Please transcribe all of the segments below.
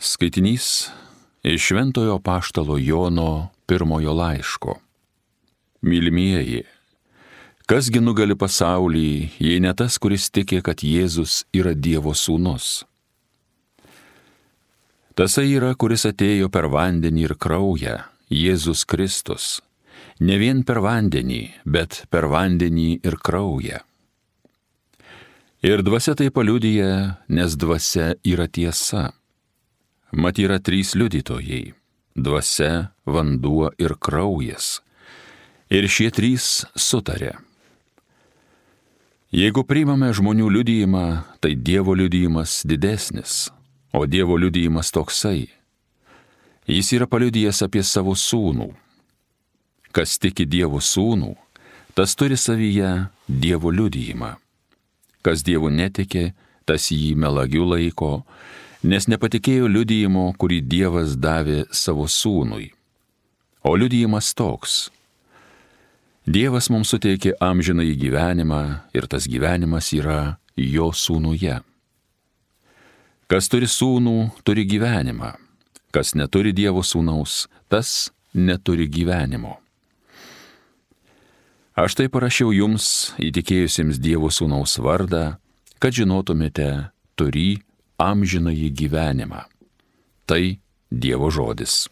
Skaitinys iš Šventojo Apaštalo Jono pirmojo laiško. Mylimieji, kasgi nugali pasaulį, jei ne tas, kuris tiki, kad Jėzus yra Dievo sūnus? Tasai yra, kuris atėjo per vandenį ir kraują, Jėzus Kristus, ne vien per vandenį, bet per vandenį ir kraują. Ir dvasia tai paliudija, nes dvasia yra tiesa. Mat yra trys liudytojai - dvasia, vanduo ir kraujas. Ir šie trys sutarė. Jeigu priimame žmonių liudijimą, tai Dievo liudijimas didesnis, o Dievo liudijimas toksai. Jis yra paliudijęs apie savo sūnų. Kas tiki Dievo sūnų, tas turi savyje Dievo liudijimą. Kas Dievu netiki, tas jį melagiu laiko, nes nepatikėjo liudijimo, kurį Dievas davė savo sūnui. O liudijimas toks. Dievas mums suteikė amžinąjį gyvenimą ir tas gyvenimas yra jo sūnuje. Kas turi sūnų, turi gyvenimą. Kas neturi Dievo sūnaus, tas neturi gyvenimo. Aš tai parašiau jums, įtikėjusiems Dievo sūnaus vardą, kad žinotumėte, turį amžinąjį gyvenimą. Tai Dievo žodis.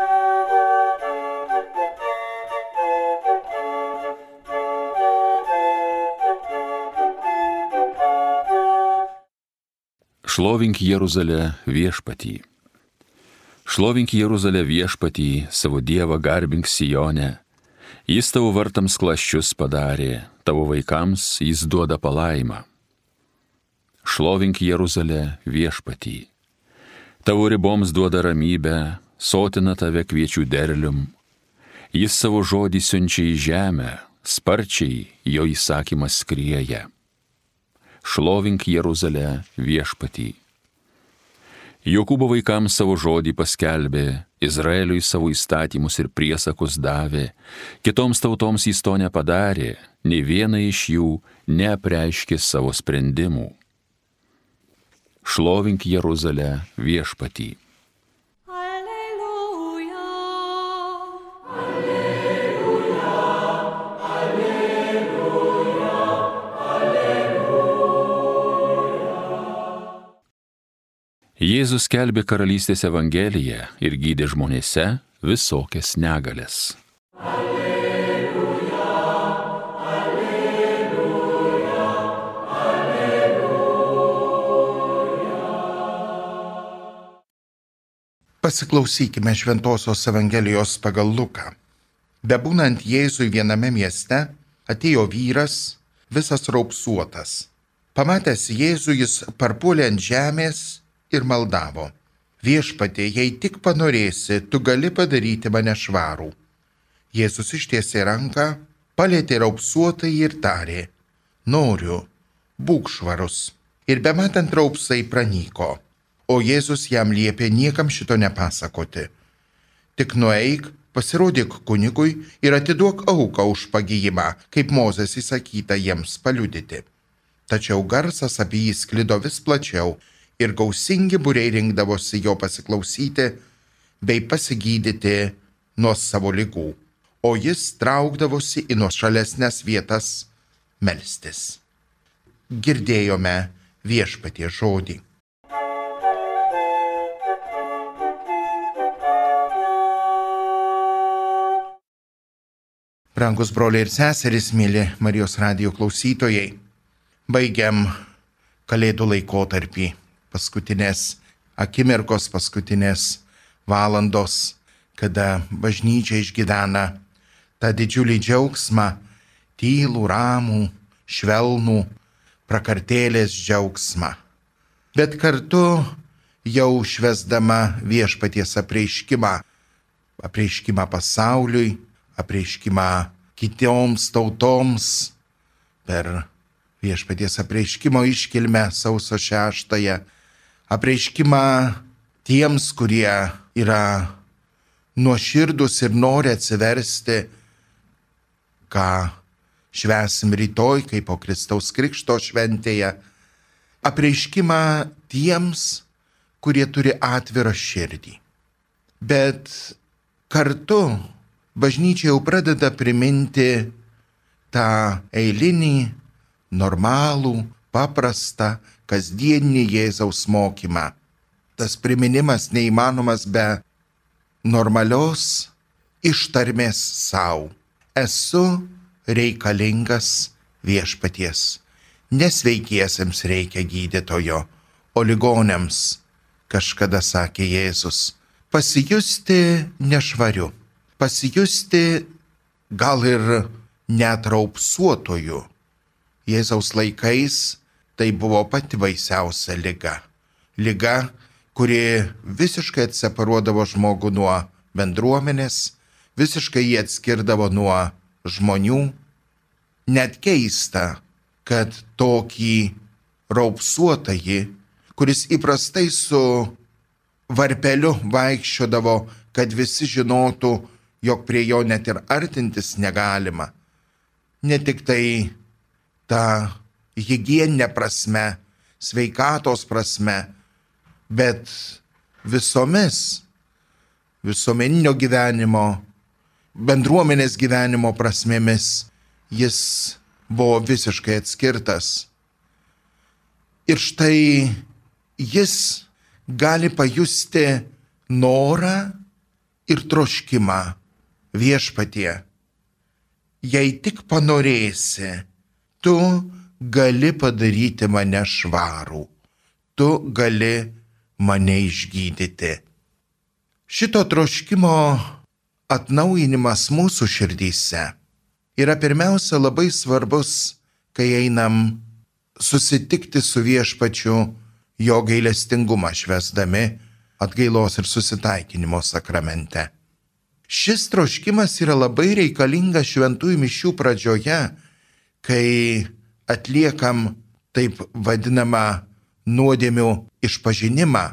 Šlovink Jeruzalę viešpatį. Šlovink Jeruzalę viešpatį, savo Dievą garbink Sione. Jis tavo vartams klasčius padarė, tavo vaikams jis duoda palaimą. Šlovink Jeruzalę viešpatį. Tavo riboms duoda ramybę, sotina tave kviečių derlium. Jis savo žodį siunčia į žemę, sparčiai jo įsakymas skrieja. Šlovink Jeruzalę viešpatį. Jokūbo vaikams savo žodį paskelbė, Izraeliui savo įstatymus ir priesakus davė, kitoms tautoms jis to nepadarė, nei viena iš jų neapreiškė savo sprendimų. Šlovink Jeruzalę viešpatį. Alleluja, alleluja, alleluja, alleluja. Jėzus skelbė karalystės evangeliją ir gydė žmonėse visokias negalias. Pasiklausykime Šventosios Evangelijos pagal Luką. Bebūnant Jėzui viename mieste, atėjo vyras, visas raupsuotas. Pamatęs Jėzų, jis parpuolė ant žemės ir maldavo: Viešpatie, jei tik panorėsi, tu gali padaryti mane švarų. Jėzus ištiesė ranką, palietė raupsuotąjį ir tarė: Noriu, būk švarus. Ir bematant raupsai pranyko. O Jėzus jam liepė niekam šito nepasakoti. Tik nueik, pasirodyk kunigui ir atiduok auką už pagijimą, kaip Mozės įsakyta jiems paliudyti. Tačiau garsas apie jį sklido vis plačiau ir gausingi būriai rinkdavosi jo pasiklausyti bei pasigydyti nuo savo ligų, o jis traukdavosi į nuošalesnes vietas melstis. Girdėjome Viešpaties žodį. Brangus broliai ir seserys, mėly Marijos radijo klausytojai, baigiam Kalėdų laikotarpį, paskutinės akimirkos, paskutinės valandos, kada bažnyčia išgyvena tą didžiulį džiaugsmą, tylų, ramų, švelnų, prakartėlės džiaugsmą. Bet kartu jau švęsdama Viešpaties apreiškimą pasauliui, apreiškimą kitoms tautoms per Viešpaties apreiškimo iškilmę sausio 6, apreiškimą tiems, kurie yra nuoširdus ir nori atsiversti, ką švęsim rytoj, kaip po Kristaus Krikšto šventėje, apreiškimą tiems, kurie turi atvirą širdį. Bet kartu bažnyčia jau pradeda priminti tą eilinį, normalų, paprastą, kasdieninį Jėzaus mokymą. Tas priminimas neįmanomas be normalios ištarmės savo. Esu reikalingas viešpaties. Nesveikiesiems reikia gydytojo, o ligoniams, kažkada sakė Jėzus, pasijusti nešvariu, pasijusti gal ir net raupsuotoju. Jėzaus laikais tai buvo pati baisiausia liga. Liga, kuri visiškai atseparuodavo žmogų nuo bendruomenės, visiškai jį atskirdavo nuo žmonių. Net keista, kad tokį raupsuotąjį, kuris įprastai su varpeliu vaikščiodavo, kad visi žinotų, jog prie jo net ir artintis negalima. Ne tik tai ta higieninė prasme, sveikatos prasme, bet visomis visuomeninio gyvenimo, bendruomenės gyvenimo prasmėmis jis buvo visiškai atskirtas. Ir štai jis gali pajusti norą ir troškimą viešpatie. Jei tik panorėsi, tu gali padaryti mane švarų, tu gali mane išgydyti. Šito troškimo atnaujinimas mūsų širdyse yra pirmiausia labai svarbus, kai einam susitikti su viešpačiu jo gailestingumą švęsdami atgailos ir susitaikinimo sakramente. Šis troškimas yra labai reikalingas šventųjų mišių pradžioje, kai atliekam taip vadinamą nuodėmių išpažinimą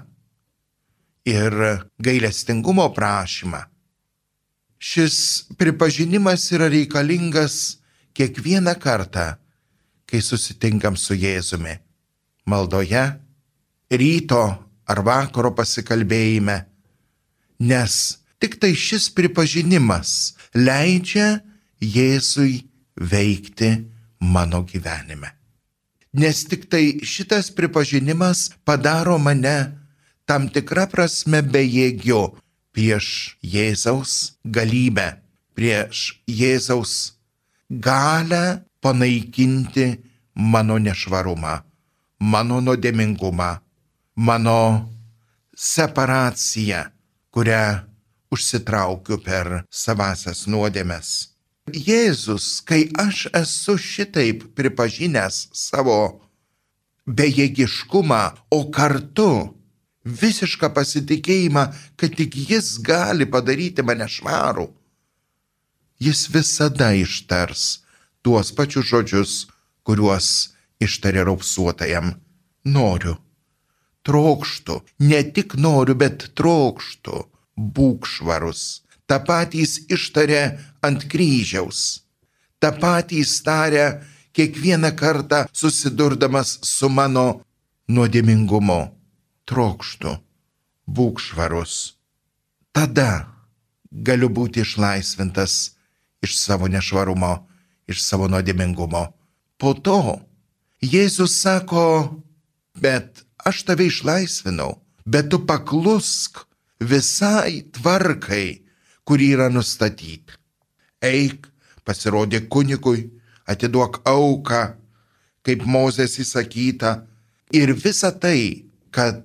ir gailestingumo prašymą. Šis pripažinimas yra reikalingas kiekvieną kartą, kai susitinkam su Jėzumi. Maldoje, ryto ar vakaro pasikalbėjime, nes tik tai šis pripažinimas leidžia Jėzui veikti mano gyvenime. Nes tik tai šitas pripažinimas padaro mane tam tikrą prasme bejėgiu prieš Jėzaus galybę, prieš Jėzaus galę panaikinti mano nešvarumą, mano nuodėmingumą, mano separaciją, kurią užsitraukiu per savasias nuodėmes. Jėzus, kai aš esu šitaip pripažinęs savo bejėgiškumą, o kartu visišką pasitikėjimą, kad tik jis gali padaryti mane švarų, jis visada ištars tuos pačius žodžius, kuriuos ištarė raupsuotajam. Noriu, trokštu, ne tik noriu, bet trokštu, būk švarus. Ta patys ištarė ant kryžiaus. Ta patys tarė kiekvieną kartą susidurdamas su mano nuodėmingumu. Trokštu, būk švarus. Tada galiu būti išlaisvintas iš savo nešvarumo, iš savo nuodėmingumo. Po to Jėzus sako, bet aš tave išlaisvinau, bet tu paklusk visai tvarkai, kuri yra nustatyti. Eik, pasirodė kunigui, atiduok auką, kaip Mozės įsakyta, ir visa tai, kad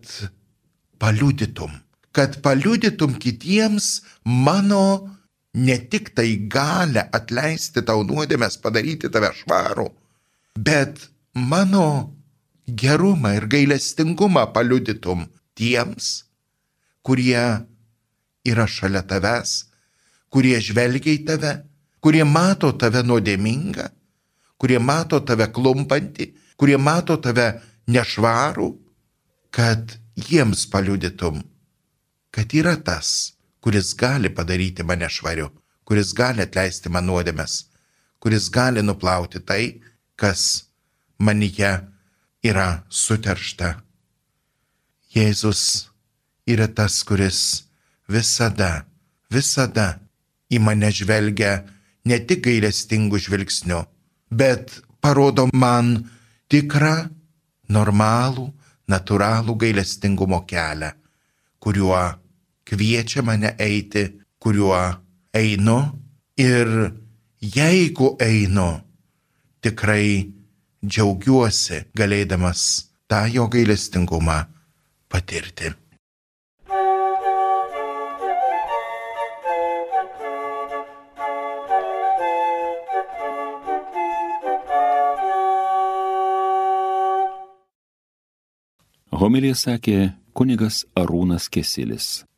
paliudytum kitiems mano ne tik tai galę atleisti tau nuodėmes, padaryti tave švarų, bet mano gerumą ir gailestingumą paliudytum tiems, kurie yra šalia tavęs, kurie žvelgia į tave, kurie mato tave nuodėmingą, kurie mato tave klumpantį, kurie mato tave nešvarų, kad jiems paliudytum, kad yra tas, kuris gali padaryti mane švariu, kuris gali atleisti man nuodėmes, kuris gali nuplauti tai, kas manyje yra suteršta. Jėzus yra tas, kuris visada į mane žvelgia ne tik gailestingų žvilgsnių, bet parodo man tikrą, normalų, natūralų gailestingumo kelią, kuriuo kviečia mane eiti, kuriuo einu ir jeigu einu, tikrai džiaugiuosi galėdamas tą jo gailestingumą patirti. Homiliją sakė kunigas Arūnas Kesilis.